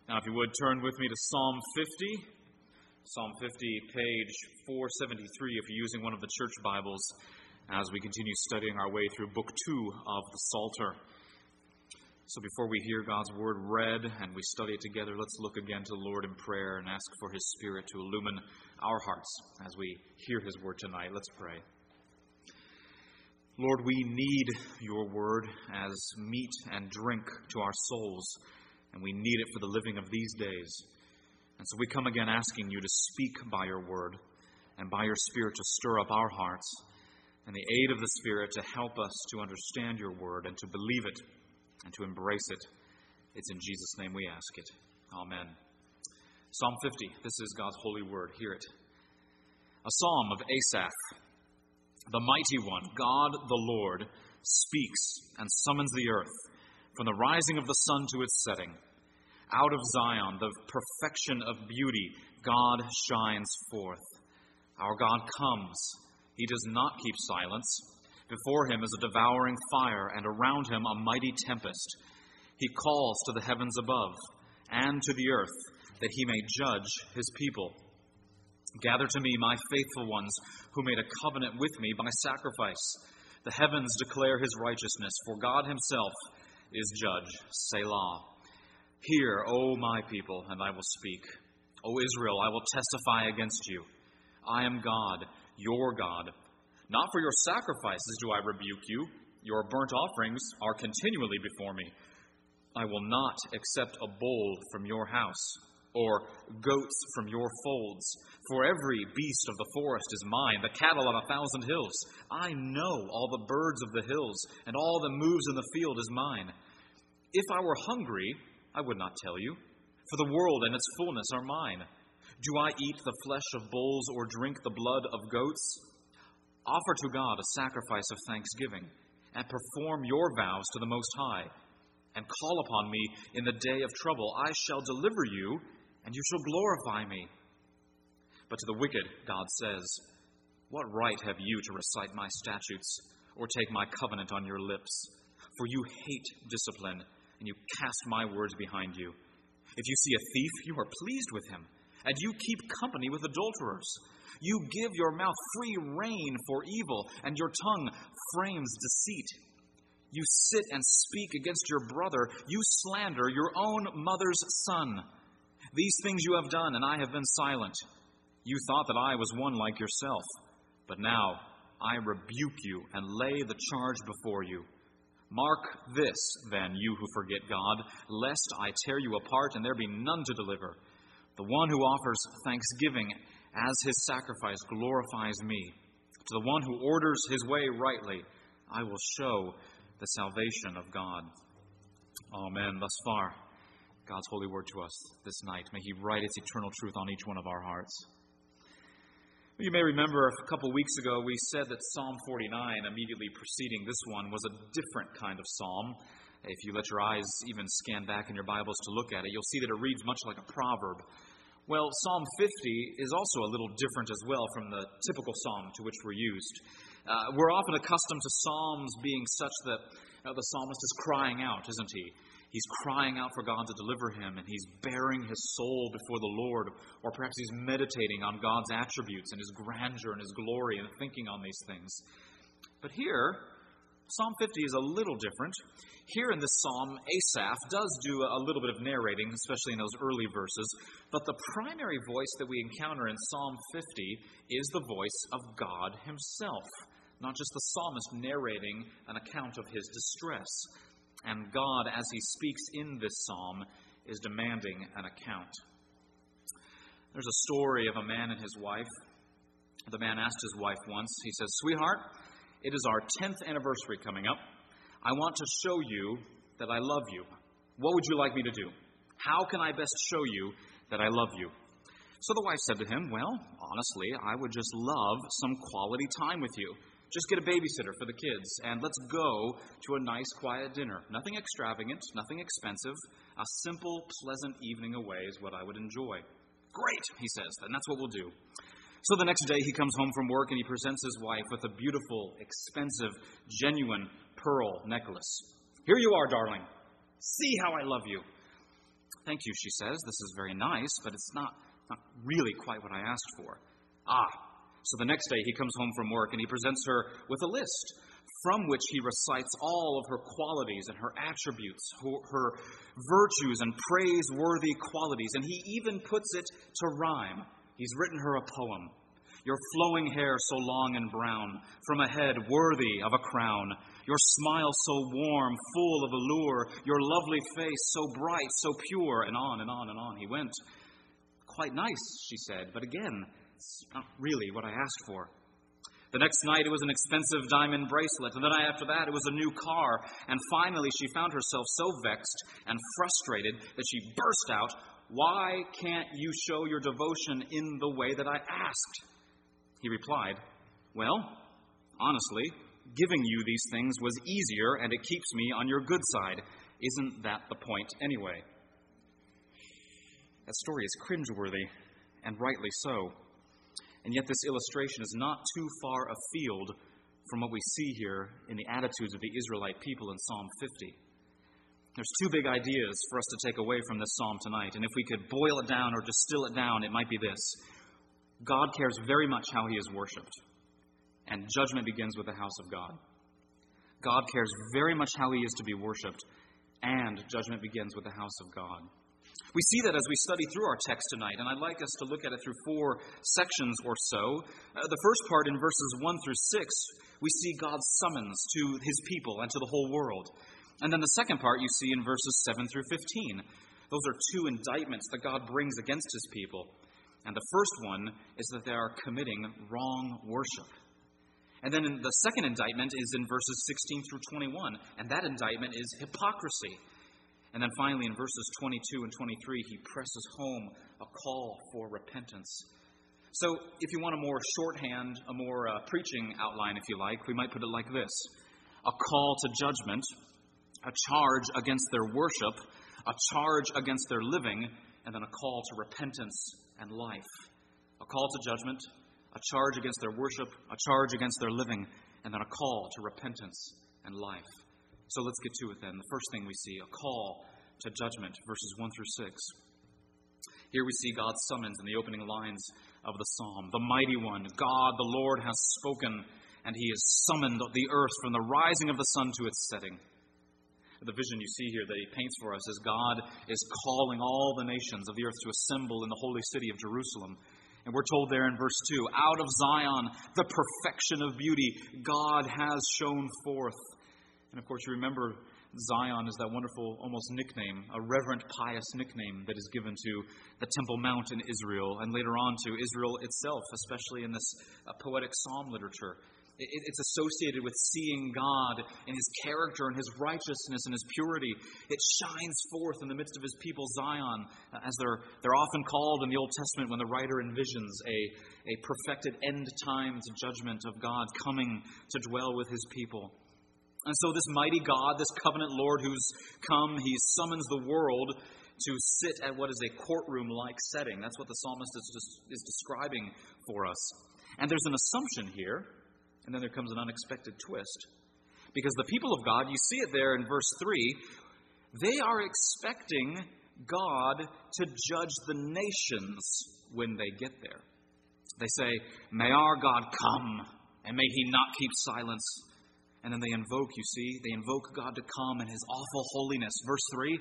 Now, if you would, turn with me to Psalm 50. Psalm 50, page 473, if you're using one of the church Bibles, as we continue studying our way through Book 2 of the Psalter. So before we hear God's Word read and we study it together, let's look again to the Lord in prayer and ask for His Spirit to illumine our hearts as we hear His Word tonight. Let's pray. Lord, we need your Word as meat and drink to our souls, and we need it for the living of these days. And so we come again asking you to speak by your Word and by your Spirit to stir up our hearts, and the aid of the Spirit to help us to understand your Word and to believe it and to embrace it. It's in Jesus' name we ask it. Amen. Psalm 50, this is God's holy word. Hear it. A psalm of Asaph. The mighty one, God the Lord, speaks and summons the earth from the rising of the sun to its setting. Out of Zion, the perfection of beauty, God shines forth. Our God comes. He does not keep silence. Before him is a devouring fire, and around him a mighty tempest. He calls to the heavens above and to the earth, that he may judge his people. Gather to me, my faithful ones, who made a covenant with me by sacrifice. The heavens declare his righteousness, for God himself is judge. Selah. Hear, O my people, and I will speak. O Israel, I will testify against you. I am God, your God. Not for your sacrifices do I rebuke you. Your burnt offerings are continually before me. I will not accept a bull from your house, or goats from your folds. For every beast of the forest is mine, the cattle on 1,000 hills. I know all the birds of the hills, and all that moves in the field is mine. If I were hungry, I would not tell you, for the world and its fullness are mine. Do I eat the flesh of bulls or drink the blood of goats? Offer to God a sacrifice of thanksgiving, and perform your vows to the Most High, and call upon me in the day of trouble. I shall deliver you, and you shall glorify me. But to the wicked, God says, what right have you to recite my statutes, or take my covenant on your lips? For you hate discipline, and you cast my words behind you. If you see a thief, you are pleased with him, and you keep company with adulterers. You give your mouth free rein for evil, and your tongue frames deceit. You sit and speak against your brother. You slander your own mother's son. These things you have done, and I have been silent. You thought that I was one like yourself. But now I rebuke you and lay the charge before you. Mark this, then, you who forget God, lest I tear you apart and there be none to deliver. The one who offers thanksgiving as his sacrifice glorifies me. To the one who orders his way rightly, I will show the salvation of God. Amen. Thus far, God's holy word to us this night. May he write its eternal truth on each one of our hearts. You may remember a couple weeks ago we said that Psalm 49, immediately preceding this one, was a different kind of psalm. If you let your eyes even scan back in your Bibles to look at it, you'll see that it reads much like a proverb. Well, Psalm 50 is also a little different as well from the typical psalm to which we're used. We're often accustomed to psalms being such that the psalmist is crying out, isn't he? He's crying out for God to deliver him, and he's bearing his soul before the Lord, or perhaps he's meditating on God's attributes and his grandeur and his glory and thinking on these things. But here, Psalm 50 is a little different. Here in this psalm, Asaph does do a little bit of narrating, especially in those early verses, but the primary voice that we encounter in Psalm 50 is the voice of God himself, not just the psalmist narrating an account of his distress. And God, as he speaks in this psalm, is demanding an account. There's a story of a man and his wife. The man asked his wife once, he says, "Sweetheart, it is our 10th anniversary coming up. I want to show you that I love you. What would you like me to do? How can I best show you that I love you?" So the wife said to him, "Well, honestly, I would just love some quality time with you. Just get a babysitter for the kids, and let's go to a nice, quiet dinner. Nothing extravagant, nothing expensive. A simple, pleasant evening away is what I would enjoy." "Great," he says, "and that's what we'll do." So the next day he comes home from work and he presents his wife with a beautiful, expensive, genuine pearl necklace. "Here you are, darling. See how I love you." "Thank you," she says. "This is very nice, but it's not really quite what I asked for." So the next day he comes home from work and he presents her with a list from which he recites all of her qualities and her attributes, her virtues and praiseworthy qualities, and he even puts it to rhyme. He's written her a poem. "Your flowing hair so long and brown, from a head worthy of a crown. Your smile so warm, full of allure, your lovely face so bright, so pure," and on and on and on he went. "Quite nice," she said, "but again, it's not really what I asked for." The next night it was an expensive diamond bracelet, and the night after that it was a new car, and finally she found herself so vexed and frustrated that she burst out, "Why can't you show your devotion in the way that I asked?" He replied, "Well, honestly, giving you these things was easier, and it keeps me on your good side. Isn't that the point anyway?" That story is cringeworthy, and rightly so. And yet this illustration is not too far afield from what we see here in the attitudes of the Israelite people in Psalm 50. There's two big ideas for us to take away from this psalm tonight, and if we could boil it down or distill it down, it might be this. God cares very much how he is worshipped, and judgment begins with the house of God. God cares very much how he is to be worshipped, and judgment begins with the house of God. We see that as we study through our text tonight, and I'd like us to look at it through 4 sections or so. The first part, in verses 1 through 6, we see God's summons to his people and to the whole world. And then the second part you see in verses 7 through 15. Those are 2 indictments that God brings against his people. And the first one is that they are committing wrong worship. And then the second indictment is in verses 16 through 21, and that indictment is hypocrisy. And then finally, in verses 22 and 23, he presses home a call for repentance. So if you want a more shorthand, a more preaching outline, if you like, we might put it like this. A call to judgment, a charge against their worship, a charge against their living, and then a call to repentance and life. A call to judgment, a charge against their worship, a charge against their living, and then a call to repentance and life. So let's get to it then. The first thing we see, a call to judgment, verses 1 through 6. Here we see God's summons in the opening lines of the psalm. The mighty one, God the Lord, has spoken, and he has summoned the earth from the rising of the sun to its setting. The vision you see here that he paints for us is God is calling all the nations of the earth to assemble in the holy city of Jerusalem. And we're told there in verse 2, out of Zion, the perfection of beauty, God has shone forth. And of course, you remember Zion is that wonderful, almost nickname, a reverent, pious nickname that is given to the Temple Mount in Israel, and later on to Israel itself, especially in this poetic psalm literature. It's associated with seeing God in his character and his righteousness and his purity. It shines forth in the midst of his people, Zion, as they're often called in the Old Testament when the writer envisions a perfected end times judgment of God coming to dwell with his people. And so this mighty God, this covenant Lord who's come, he summons the world to sit at what is a courtroom-like setting. That's what the psalmist is describing for us. And there's an assumption here, and then there comes an unexpected twist. Because the people of God, you see it there in verse 3, they are expecting God to judge the nations when they get there. They say, may our God come, and may he not keep silence. And then they invoke God to come in his awful holiness. Verse 3,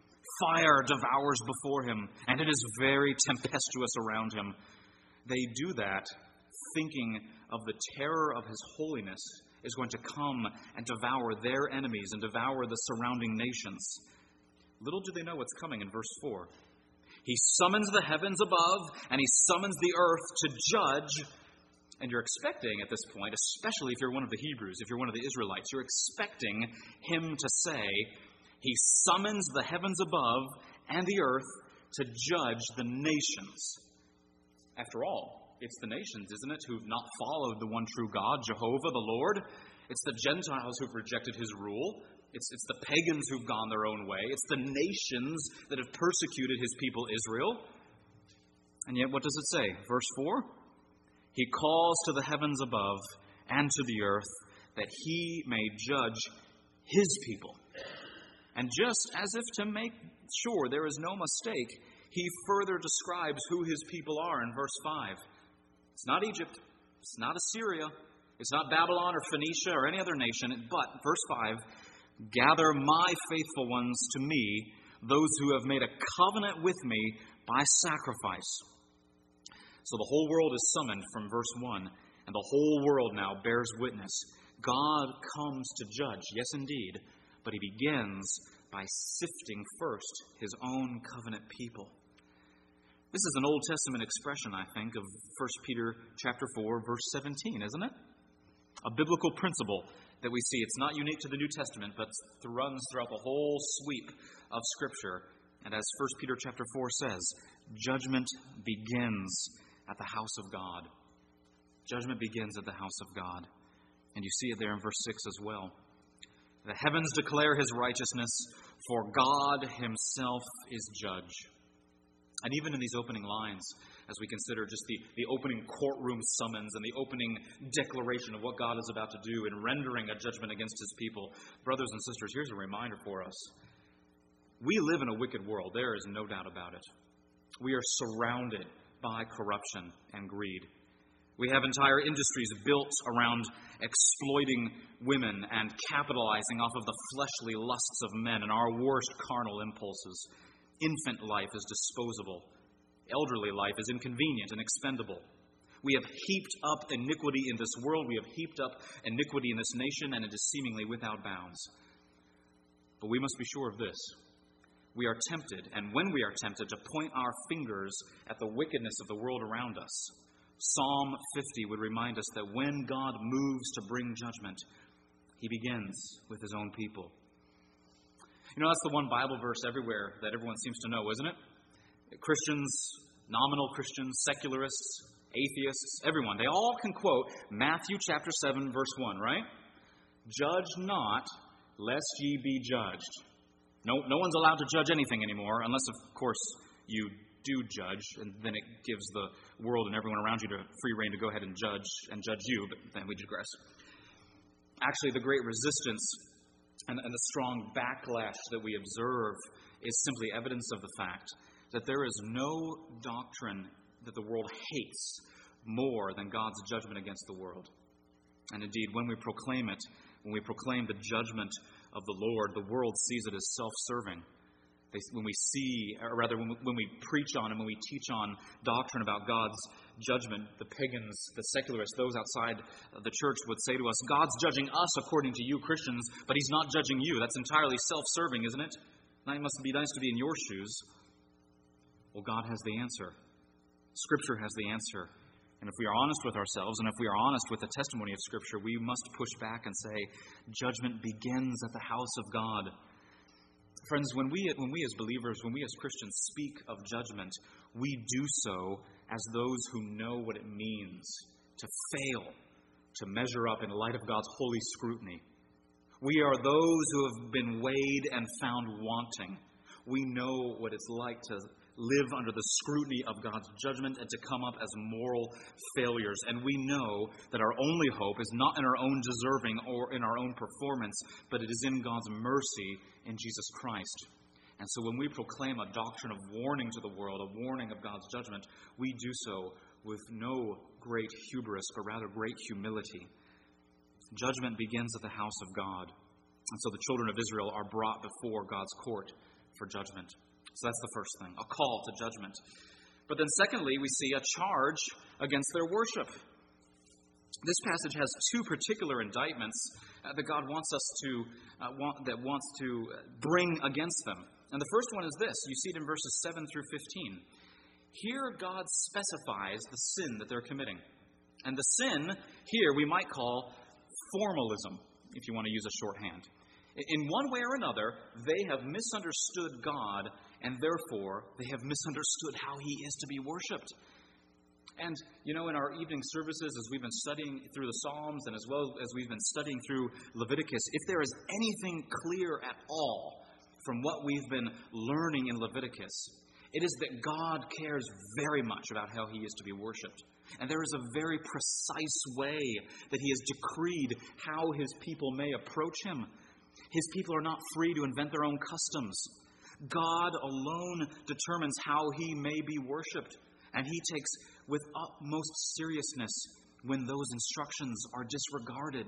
fire devours before him, and it is very tempestuous around him. They do that thinking of the terror of his holiness is going to come and devour their enemies and devour the surrounding nations. Little do they know what's coming in verse 4. He summons the heavens above, and he summons the earth to judge. And you're expecting at this point, especially if you're one of the Hebrews, if you're one of the Israelites, you're expecting him to say, he summons the heavens above and the earth to judge the nations. After all, it's the nations, isn't it, who've not followed the one true God, Jehovah, the Lord. It's the Gentiles who've rejected his rule. It's the pagans who've gone their own way. It's the nations that have persecuted his people Israel. And yet, what does it say? Verse 4? He calls to the heavens above and to the earth that he may judge his people. And just as if to make sure, there is no mistake, he further describes who his people are in verse 5. It's not Egypt. It's not Assyria. It's not Babylon or Phoenicia or any other nation. But, verse 5, gather my faithful ones to me, those who have made a covenant with me by sacrifice. So the whole world is summoned from verse 1, and the whole world now bears witness. God comes to judge, yes indeed, but he begins by sifting first his own covenant people. This is an Old Testament expression, I think, of 1 Peter chapter 4, verse 17, isn't it? A biblical principle that we see. It's not unique to the New Testament, but runs throughout the whole sweep of Scripture. And as 1 Peter chapter 4 says, judgment begins at the house of God. Judgment begins at the house of God. And you see it there in verse 6 as well. The heavens declare his righteousness, for God himself is judge. And even in these opening lines, as we consider just the opening courtroom summons and the opening declaration of what God is about to do in rendering a judgment against his people, brothers and sisters, here's a reminder for us. We live in a wicked world. There is no doubt about it. We are surrounded by corruption and greed. We have entire industries built around exploiting women and capitalizing off of the fleshly lusts of men and our worst carnal impulses. Infant life is disposable. Elderly life is inconvenient and expendable. We have heaped up iniquity in this world. We have heaped up iniquity in this nation, and it is seemingly without bounds. But we must be sure of this. We are tempted, and when we are tempted, to point our fingers at the wickedness of the world around us. Psalm 50 would remind us that when God moves to bring judgment, he begins with his own people. You know, that's the one Bible verse everywhere that everyone seems to know, isn't it? Christians, nominal Christians, secularists, atheists, everyone, they all can quote Matthew chapter 7, verse 1, right? Judge not, lest ye be judged. No one's allowed to judge anything anymore, unless, of course, you do judge, and then it gives the world and everyone around you to free rein to go ahead and judge you, but then we digress. Actually, the great resistance and the strong backlash that we observe is simply evidence of the fact that there is no doctrine that the world hates more than God's judgment against the world. And indeed, when we proclaim it, when we proclaim the judgment of the Lord, the world sees it as self-serving. When we preach on and when we teach on doctrine about God's judgment, the pagans, the secularists, those outside the church would say to us, God's judging us according to you Christians, but he's not judging you. That's entirely self-serving, isn't it? Now, it must be nice to be in your shoes. Well, God has the answer. Scripture has the answer. And if we are honest with ourselves, and if we are honest with the testimony of Scripture, we must push back and say, judgment begins at the house of God. Friends, when we as believers, when we as Christians speak of judgment, we do so as those who know what it means to fail, to measure up in light of God's holy scrutiny. We are those who have been weighed and found wanting. We know what it's like to live under the scrutiny of God's judgment and to come up as moral failures. And we know that our only hope is not in our own deserving or in our own performance, but it is in God's mercy in Jesus Christ. And so when we proclaim a doctrine of warning to the world, a warning of God's judgment, we do so with no great hubris, but rather great humility. Judgment begins at the house of God. And so the children of Israel are brought before God's court for judgment. So that's the first thing, a call to judgment. But then secondly, we see a charge against their worship. This passage has two particular indictments that God wants us to bring against them. And the first one is this. You see it in verses 7 through 15. Here God specifies the sin that they're committing. And the sin here we might call formalism, if you want to use a shorthand. In one way or another, they have misunderstood God, and therefore they have misunderstood how he is to be worshipped. And, you know, in our evening services, as we've been studying through the Psalms and as well as we've been studying through Leviticus, if there is anything clear at all from what we've been learning in Leviticus, it is that God cares very much about how he is to be worshipped. And there is a very precise way that he has decreed how his people may approach him. His people are not free to invent their own customs. God alone determines how he may be worshipped, and he takes with utmost seriousness when those instructions are disregarded.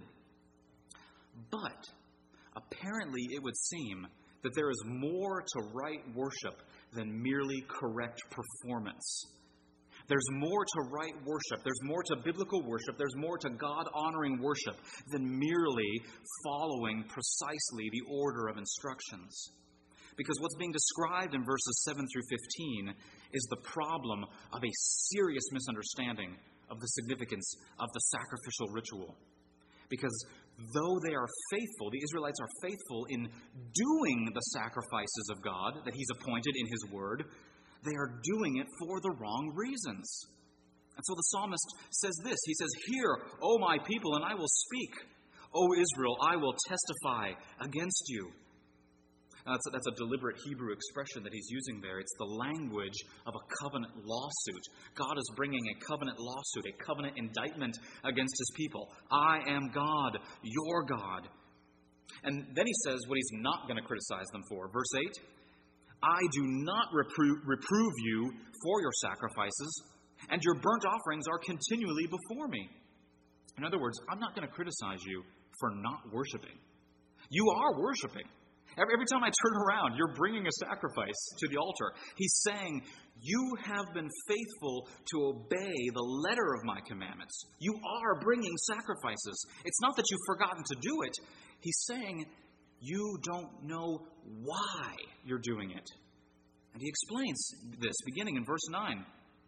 But apparently it would seem that there is more to right worship than merely correct performance. There's more to right worship. There's more to biblical worship. There's more to God-honoring worship than merely following precisely the order of instructions. Because what's being described in verses 7 through 15 is the problem of a serious misunderstanding of the significance of the sacrificial ritual. Because though they are faithful, the Israelites are faithful in doing the sacrifices of God that he's appointed in his word, they are doing it for the wrong reasons. And so the psalmist says this. He says, "Hear, O my people, and I will speak. O Israel, I will testify against you." Now, that's a deliberate Hebrew expression that he's using there. It's the language of a covenant lawsuit. God is bringing a covenant lawsuit, a covenant indictment against his people. I am God, your God. And then he says what he's not going to criticize them for. Verse 8, "I do not reprove you for your sacrifices, and your burnt offerings are continually before me." In other words, I'm not going to criticize you for not worshiping. You are worshiping. Every time I turn around, you're bringing a sacrifice to the altar. He's saying, you have been faithful to obey the letter of my commandments. You are bringing sacrifices. It's not that you've forgotten to do it. He's saying, you don't know why you're doing it. And he explains this beginning in verse 9.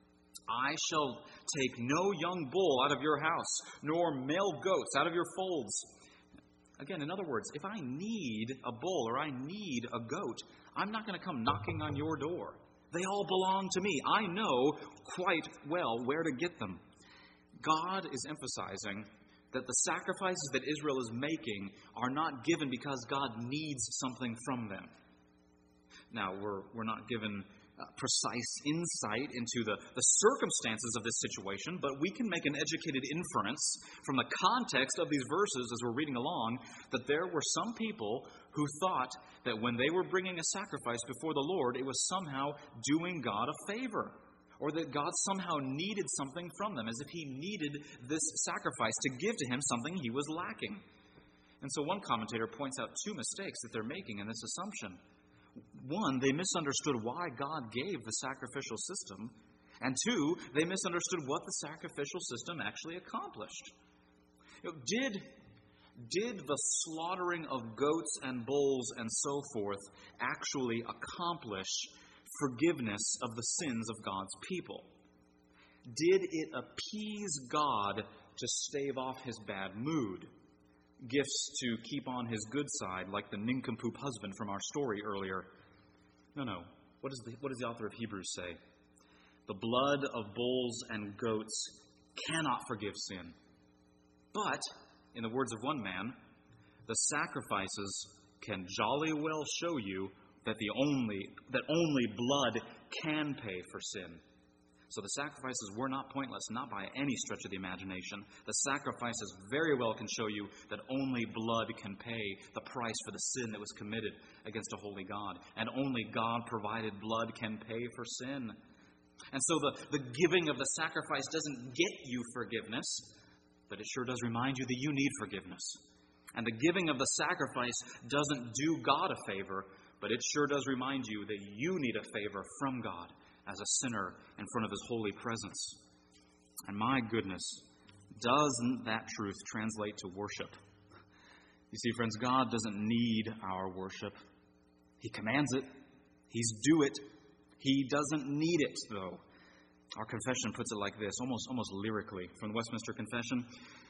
"I shall take no young bull out of your house, nor male goats out of your folds." Again, in other words, if I need a bull or I need a goat, I'm not going to come knocking on your door. They all belong to me. I know quite well where to get them. God is emphasizing that the sacrifices that Israel is making are not given because God needs something from them. Now, we're not given precise insight into the circumstances of this situation, but we can make an educated inference from the context of these verses as we're reading along that there were some people who thought that when they were bringing a sacrifice before the Lord, it was somehow doing God a favor, or that God somehow needed something from them, as if he needed this sacrifice to give to him something he was lacking. And so one commentator points out two mistakes that they're making in this assumption. One, they misunderstood why God gave the sacrificial system. And two, they misunderstood what the sacrificial system actually accomplished. Did the slaughtering of goats and bulls and so forth actually accomplish forgiveness of the sins of God's people? Did it appease God to stave off his bad mood? Gifts to keep on his good side, like the nincompoop husband from our story earlier. No. What does the author of Hebrews say? The blood of bulls and goats cannot forgive sin. But, in the words of one man, the sacrifices can jolly well show you that only blood can pay for sin. So the sacrifices were not pointless, not by any stretch of the imagination. The sacrifices very well can show you that only blood can pay the price for the sin that was committed against a holy God. And only God-provided blood can pay for sin. And so the giving of the sacrifice doesn't get you forgiveness, but it sure does remind you that you need forgiveness. And the giving of the sacrifice doesn't do God a favor, but it sure does remind you that you need a favor from God as a sinner in front of his holy presence. And my goodness, doesn't that truth translate to worship? You see, friends, God doesn't need our worship. He commands it. He's due it. He doesn't need it, though. Our confession puts it like this, almost lyrically, from the Westminster Confession.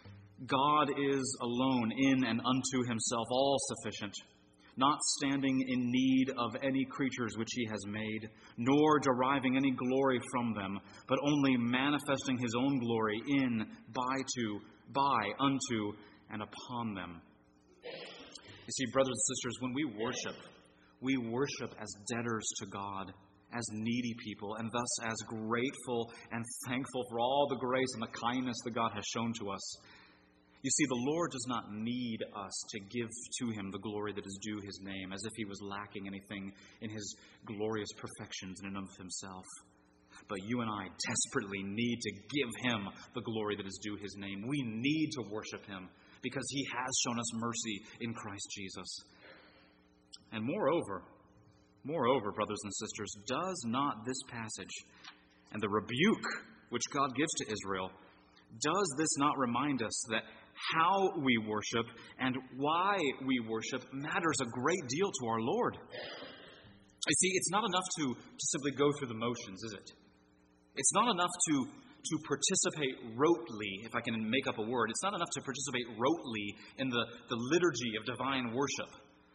God is alone in and unto himself all sufficient, not standing in need of any creatures which he has made, nor deriving any glory from them, but only manifesting his own glory in, by, unto, and upon them. You see, brothers and sisters, when we worship as debtors to God, as needy people, and thus as grateful and thankful for all the grace and the kindness that God has shown to us. You see, the Lord does not need us to give to him the glory that is due his name, as if he was lacking anything in his glorious perfections in and of himself. But you and I desperately need to give him the glory that is due his name. We need to worship him because he has shown us mercy in Christ Jesus. And moreover, brothers and sisters, does not this passage and the rebuke which God gives to Israel, does this not remind us that how we worship and why we worship matters a great deal to our Lord? You see, it's not enough to simply go through the motions, is it? It's not enough to participate rotely, if I can make up a word. It's not enough to participate rotely in the liturgy of divine worship,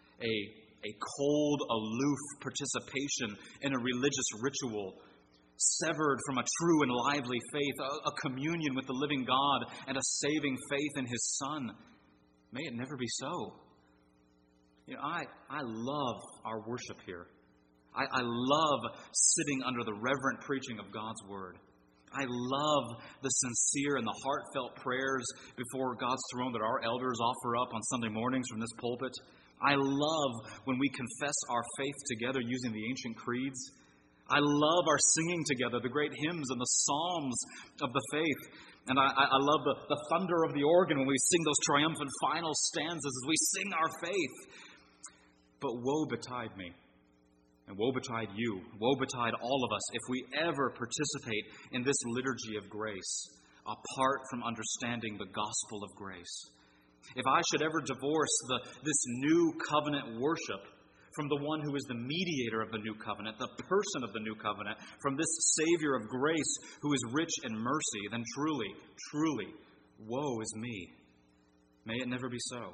a cold, aloof participation in a religious ritual, severed from a true and lively faith, a communion with the living God, and a saving faith in his Son. May it never be so. You know, I love our worship here. I love sitting under the reverent preaching of God's Word. I love the sincere and the heartfelt prayers before God's throne that our elders offer up on Sunday mornings from this pulpit. I love when we confess our faith together using the ancient creeds. I love our singing together, the great hymns and the psalms of the faith. And I love the thunder of the organ when we sing those triumphant final stanzas as we sing our faith. But woe betide me, and woe betide you, woe betide all of us if we ever participate in this liturgy of grace apart from understanding the gospel of grace. If I should ever divorce this new covenant worship from the one who is the mediator of the new covenant, the person of the new covenant, from this Savior of grace who is rich in mercy, then truly, truly, woe is me. May it never be so.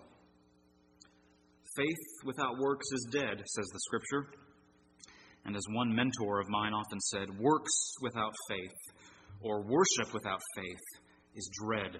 Faith without works is dead, says the Scripture. And as one mentor of mine often said, works without faith, or worship without faith, is dread.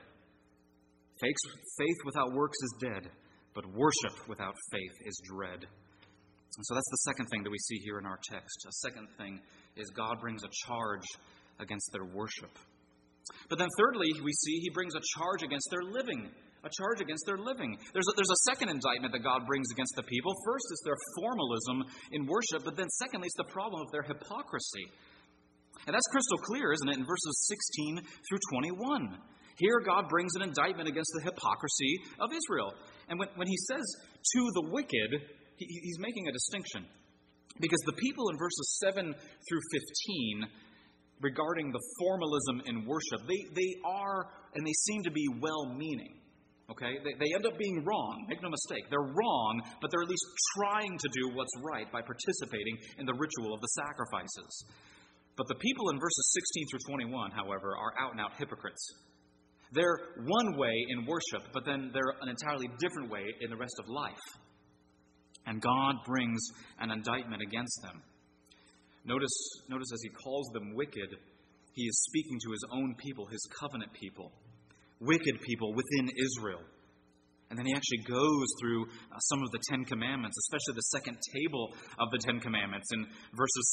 Faith without works is dead, but worship without faith is dread. And so that's the second thing that we see here in our text. A second thing is God brings a charge against their worship. But then thirdly, we see he brings a charge against their living. A charge against their living. There's a second indictment that God brings against the people. First is their formalism in worship, but then secondly, it's the problem of their hypocrisy. And that's crystal clear, isn't it, in verses 16 through 21. Here God brings an indictment against the hypocrisy of Israel. And when he says to the wicked, he's making a distinction. Because the people in verses 7 through 15, regarding the formalism in worship, they are, and they seem to be well-meaning. Okay? They end up being wrong. Make no mistake. They're wrong, but they're at least trying to do what's right by participating in the ritual of the sacrifices. But the people in verses 16 through 21, however, are out-and-out hypocrites. They're one way in worship, but then they're an entirely different way in the rest of life. And God brings an indictment against them. Notice as he calls them wicked, he is speaking to his own people, his covenant people. Wicked people within Israel. And then he actually goes through some of the Ten Commandments, especially the second table of the Ten Commandments in verses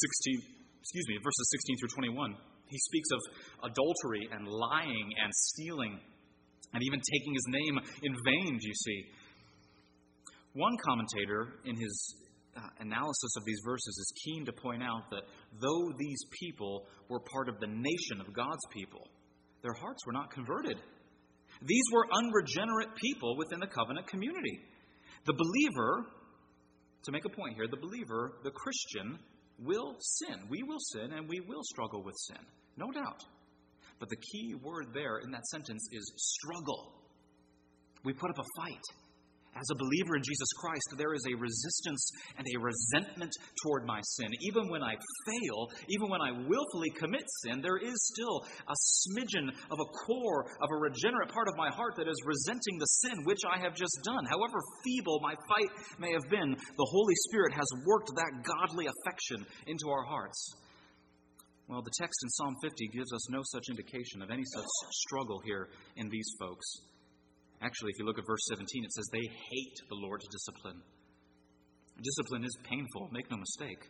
16 through 21. He speaks of adultery and lying and stealing and even taking his name in vain, you see. One commentator in his analysis of these verses is keen to point out that though these people were part of the nation of God's people, their hearts were not converted. These were unregenerate people within the covenant community. The believer, to make a point here, the believer, the Christian, will sin. We will sin and we will struggle with sin, no doubt. But the key word there in that sentence is struggle. We put up a fight. As a believer in Jesus Christ, there is a resistance and a resentment toward my sin. Even when I fail, even when I willfully commit sin, there is still a smidgen of a core of a regenerate part of my heart that is resenting the sin which I have just done. However feeble my fight may have been, the Holy Spirit has worked that godly affection into our hearts. Well, the text in Psalm 50 gives us no such indication of any such struggle here in these folks. Actually, if you look at verse 17, it says they hate the Lord's discipline. Discipline is painful, make no mistake.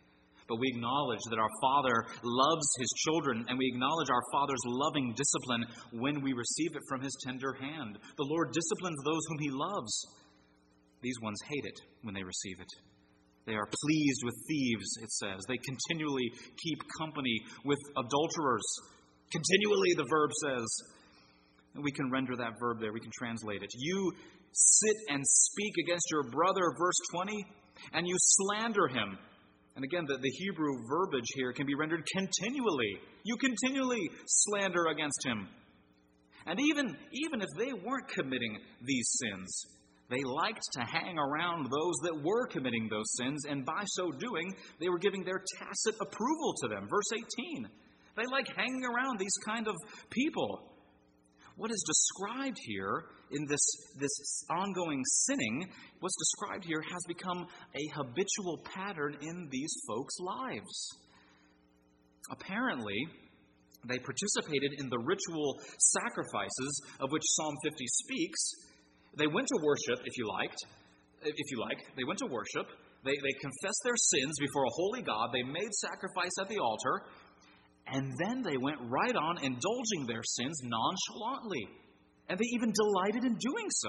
But we acknowledge that our Father loves His children, and we acknowledge our Father's loving discipline when we receive it from His tender hand. The Lord disciplines those whom He loves. These ones hate it when they receive it. They are pleased with thieves, it says. They continually keep company with adulterers. Continually, the verb says. And we can render that verb there. We can translate it. You sit and speak against your brother, verse 20, and you slander him. And again, the Hebrew verbiage here can be rendered continually. You continually slander against him. And even if they weren't committing these sins, they liked to hang around those that were committing those sins, and by so doing, they were giving their tacit approval to them. Verse 18. They like hanging around these kind of people. What is described here in this ongoing sinning, what's described here has become a habitual pattern in these folks' lives. Apparently, they participated in the ritual sacrifices of which Psalm 50 speaks. They went to worship, if you like. They went to worship. They confessed their sins before a holy God. They made sacrifice at the altar. And then they went right on indulging their sins nonchalantly. And they even delighted in doing so.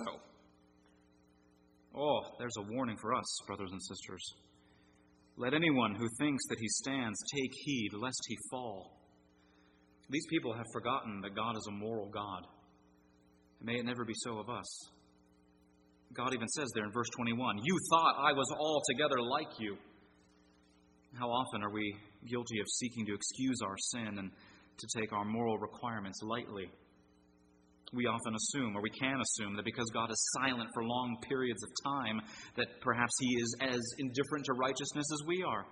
Oh, there's a warning for us, brothers and sisters. Let anyone who thinks that he stands take heed lest he fall. These people have forgotten that God is a moral God. May it never be so of us. God even says there in verse 21, you thought I was altogether like you. How often are we guilty of seeking to excuse our sin and to take our moral requirements lightly? We often assume, or we can assume, that because God is silent for long periods of time, that perhaps He is as indifferent to righteousness as we are.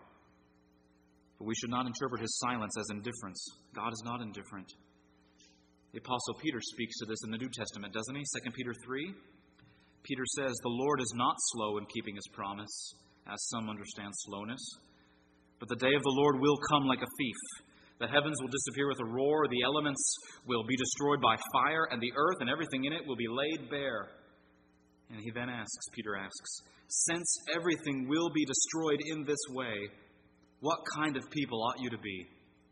But we should not interpret His silence as indifference. God is not indifferent. The Apostle Peter speaks to this in the New Testament, doesn't he? 2 Peter 3. Peter says, the Lord is not slow in keeping His promise, as some understand slowness. But the day of the Lord will come like a thief. The heavens will disappear with a roar, the elements will be destroyed by fire, and the earth and everything in it will be laid bare. And he then asks, Peter asks, since everything will be destroyed in this way, what kind of people ought you to be?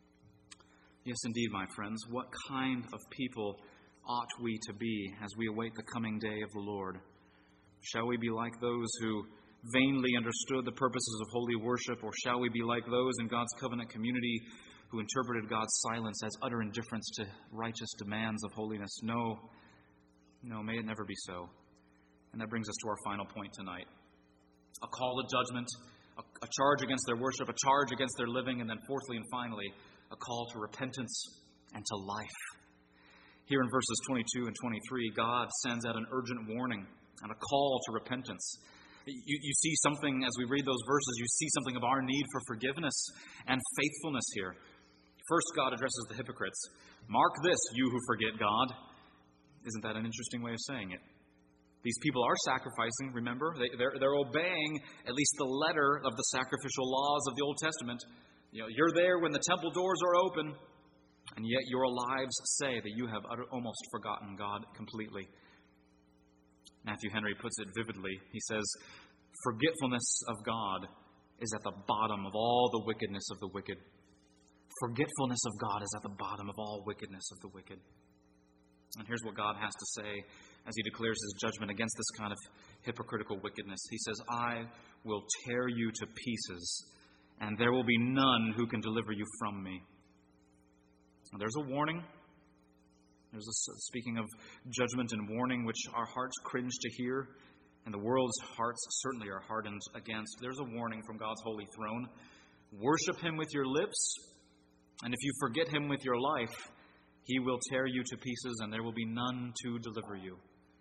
Yes, indeed, my friends, what kind of people ought we to be as we await the coming day of the Lord? Shall we be like those who vainly understood the purposes of holy worship, or shall we be like those in God's covenant community who interpreted God's silence as utter indifference to righteous demands of holiness? No, may it never be so. And that brings us to our final point tonight. A call to judgment, a charge against their worship, a charge against their living, and then fourthly and finally, a call to repentance and to life. Here in verses 22 and 23, God sends out an urgent warning and a call to repentance. You see something, as we read those verses, you see something of our need for forgiveness and faithfulness here. First, God addresses the hypocrites. Mark this, you who forget God. Isn't that an interesting way of saying it? These people are sacrificing, remember? They're obeying at least the letter of the sacrificial laws of the Old Testament. You're there when the temple doors are open, and yet your lives say that you have almost forgotten God completely. Matthew Henry puts it vividly. He says, forgetfulness of God is at the bottom of all the wickedness of the wicked. Forgetfulness of God is at the bottom of all wickedness of the wicked. And here's what God has to say as He declares His judgment against this kind of hypocritical wickedness. He says, I will tear you to pieces, and there will be none who can deliver you from me. Now, there's a warning. There's speaking of judgment and warning, which our hearts cringe to hear, and the world's hearts certainly are hardened against. There's a warning from God's holy throne. Worship Him with your lips, and if you forget Him with your life, He will tear you to pieces, and there will be none to deliver you.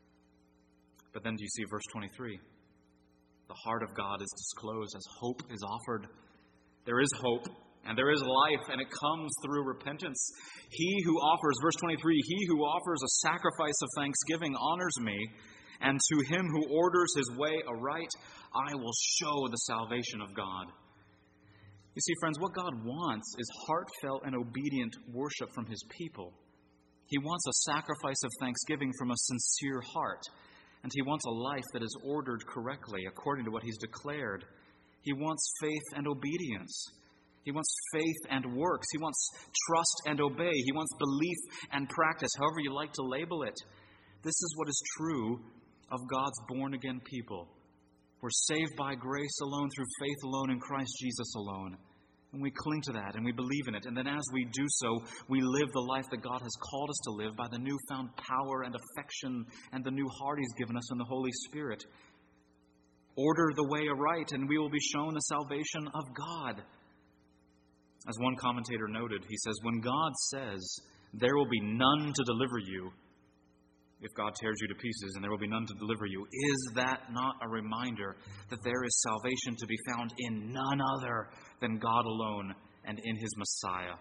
But then do you see verse 23? The heart of God is disclosed as hope is offered. There is hope. And there is life, and it comes through repentance. He who offers, verse 23, he who offers a sacrifice of thanksgiving honors me, and to him who orders his way aright, I will show the salvation of God. You see, friends, what God wants is heartfelt and obedient worship from His people. He wants a sacrifice of thanksgiving from a sincere heart, and He wants a life that is ordered correctly according to what He's declared. He wants faith and obedience. He wants faith and works. He wants trust and obey. He wants belief and practice, however you like to label it. This is what is true of God's born-again people. We're saved by grace alone, through faith alone, in Christ Jesus alone. And we cling to that and we believe in it. And then as we do so, we live the life that God has called us to live by the newfound power and affection and the new heart He's given us in the Holy Spirit. Order the way aright, and we will be shown the salvation of God. As one commentator noted, he says, when God says, there will be none to deliver you, if God tears you to pieces and there will be none to deliver you, is that not a reminder that there is salvation to be found in none other than God alone and in His Messiah?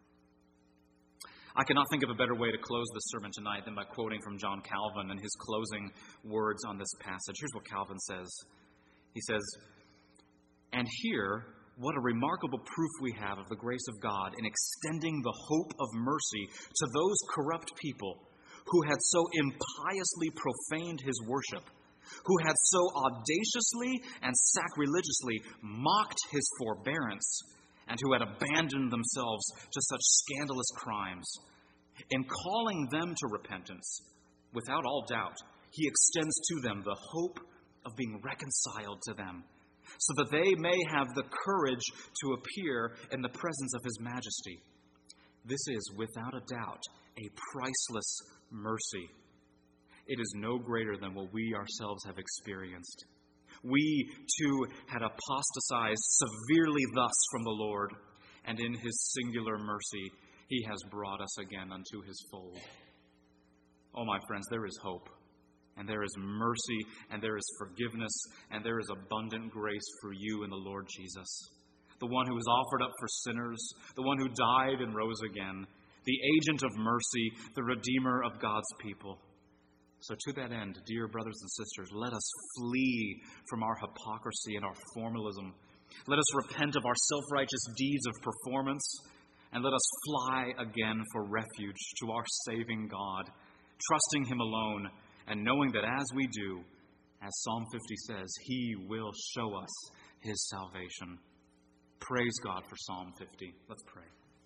I cannot think of a better way to close this sermon tonight than by quoting from John Calvin and his closing words on this passage. Here's what Calvin says. He says, "And here, what a remarkable proof we have of the grace of God in extending the hope of mercy to those corrupt people who had so impiously profaned His worship, who had so audaciously and sacrilegiously mocked His forbearance, and who had abandoned themselves to such scandalous crimes. In calling them to repentance, without all doubt, He extends to them the hope of being reconciled to them, so that they may have the courage to appear in the presence of His majesty. This is, without a doubt, a priceless mercy. It is no greater than what we ourselves have experienced. We, too, had apostatized severely thus from the Lord, and in His singular mercy, He has brought us again unto His fold." Oh, my friends, there is hope, and there is mercy, and there is forgiveness, and there is abundant grace for you in the Lord Jesus, the one who was offered up for sinners, the one who died and rose again, the agent of mercy, the Redeemer of God's people. So to that end, dear brothers and sisters, let us flee from our hypocrisy and our formalism. Let us repent of our self-righteous deeds of performance, and let us fly again for refuge to our saving God, trusting Him alone, and knowing that as we do, as Psalm 50 says, He will show us His salvation. Praise God for Psalm 50. Let's pray.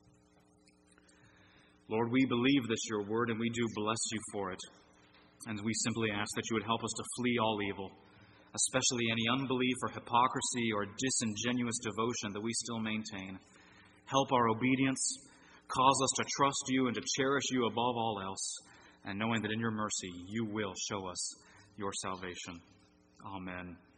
Lord, we believe this, your word, and we do bless you for it. And we simply ask that you would help us to flee all evil, especially any unbelief or hypocrisy or disingenuous devotion that we still maintain. Help our obedience, cause us to trust you and to cherish you above all else, and knowing that in your mercy you will show us your salvation. Amen.